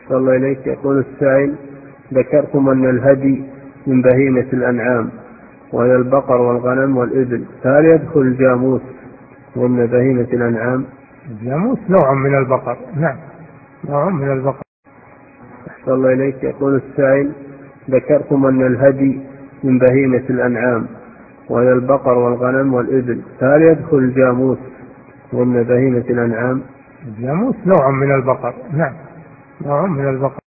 أحسن الله إليك. يقول السائل: ذكرتم أن الهدي من بهيمة الأنعام وهي البقر والغنم والإبل، فهل يدخل الجاموس ضمن بهيمة الأنعام؟ الجاموس نوع من البقر، نعم نوع من البقر. أحسن الله إليك. يقول السائل: ذكرتم أن الهدي من بهيمة الأنعام وهي البقر والغنم والإبل، فهل يدخل الجاموس ضمن بهيمة الأنعام؟ الجاموس نوع من البقر، نعم نوع من البقر.